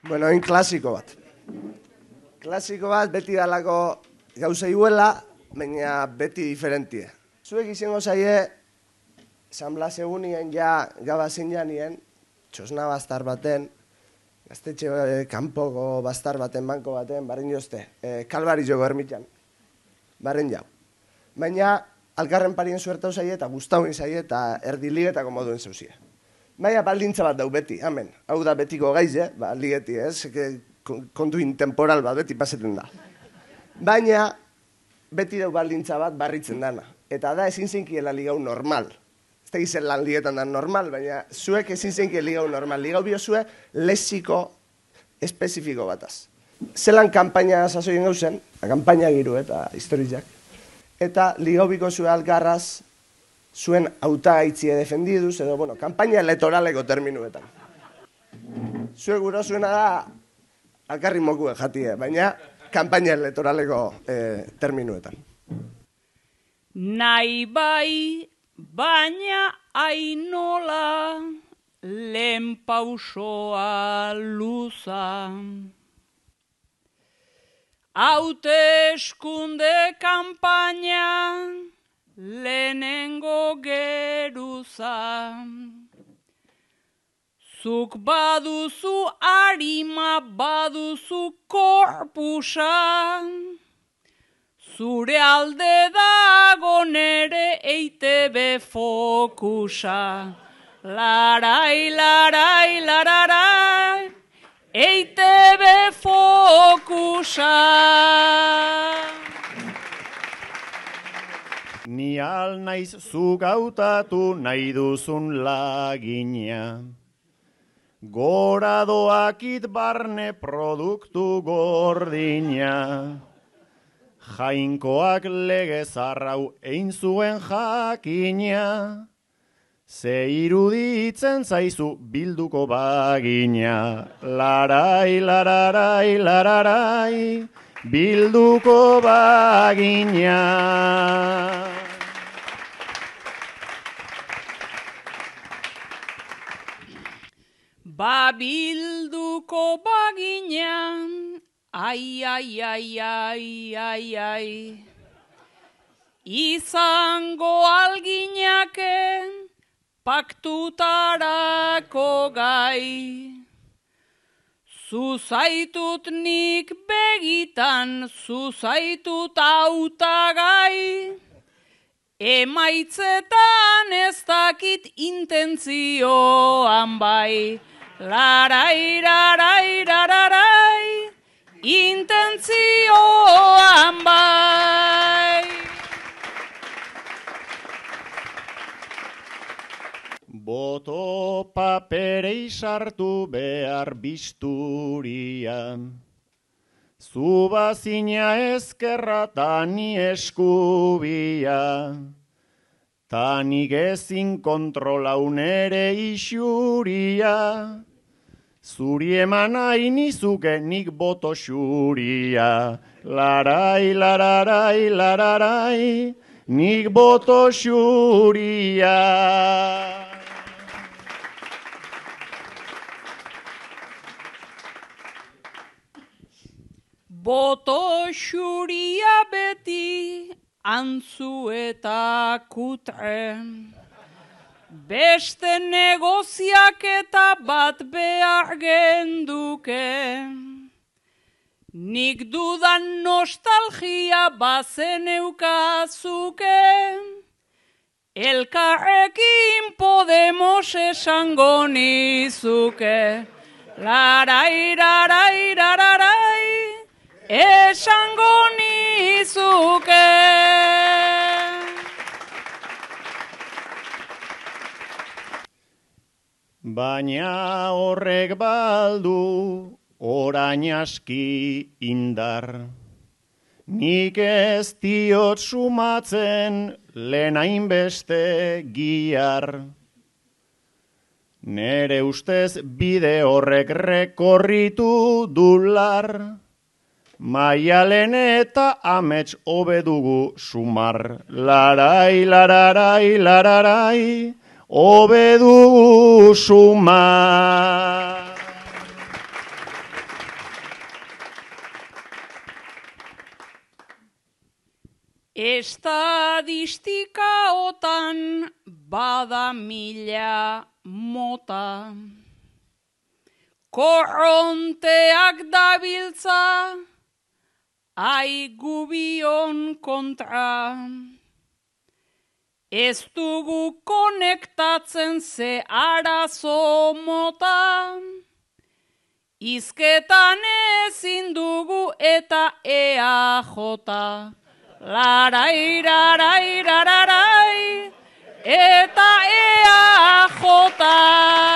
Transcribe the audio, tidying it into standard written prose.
Bueno, hain klasiko bat. Klasiko bat beti dalako gauza iguela, baina beti diferentie. Zuek izango zaie, San Blas egunien ja gabazin janien, txosna bastar baten, gaztetxe kanpoko bastar baten, banko baten, barren jozte, Kalbarizoko ermitan, barren jau. Baina, alkarren parien suertau zaie eta guztauin zaie eta erdiligetako moduen zauzie. Baina baldintza bat dau beti, amen. Hau da betiko gaize, ligeti ez, kontu intemporal bat beti paseten da. Baina, beti dau baldintza bat barritzen dana. Eta da ezin zeinkiela ligau normal. Ez da gizen lan ligetan da normal, baina zuek ezin zeinkiela ligau normal. Ligau biozue lexiko espezifiko bataz. Zelan kanpaina sasoien gauzen, kanpaina giru eta historiak. Eta ligau biko zue algarraz, zuen hautagaitzie defendiduz, edo, bueno, kanpaina elektoraleko terminuetan. Zuek guro zuena da, alkarri mokue jatie, baina kanpaina elektoraleko terminuetan. Nahi bai, baina ainola, lehen pausoa luza. Hauteskunde kanpaina, lehenengo geruza. Zuk baduzu arima, baduzu korpusa. Zure alde dago nere EITB fokusa. Larai, larai, lararai, EITB fokusa. Ni al naiz zuk hautatu nahi duzun lagina. Gora doakit barne produktu gordina. Jainkoak legez arrau egin zuen jakina. Ze iruditzen zaizu bilduko bagina. Larai, lararai, lararai, bilduko bagina. Bilduko bagina, ai, ai, ai, ai, ai, ai. Izango alginake paktutarako gai. Zuzaitut nik begitan, zuzaitut hautagai. Emaitzetan ez dakit intentzioan bai. Larai, larai, lararai, intentzioan bai. Boto paperei sartu behar bisturian. Zubazina ezkerra tani eskubia. Tanik ezin kontrolau nere isuria. Zuri eman nahi nizuke nik boto xuria. Larai, lararai, lararai, nik boto xuria. Boto xuria beti antzu eta kutre. Beste negoziaketa bat behar genduke. Nik dudan nostalgia bazen eukazuke. Elkarrekin Podemos esango nizuke. Larai, larai, lararai, esango nizuke. Baina horrek baldu orain aski indar. Nik ez diot sumatzen lehen hainbeste gihar. Nere ustez bide horrek rekorritu dular. Maialen eta amets hobe dugu sumar. Larai, lararai, lararai, hobe dugu sumar. Estadistikaotan bada mila mota. Korronteak dabiltza, aigubion kontra. Ez dugu konektatzen ze arazo mota. Izketan ezin dugu eta EAJ. Larai, rarai, rararai, eta EAJ.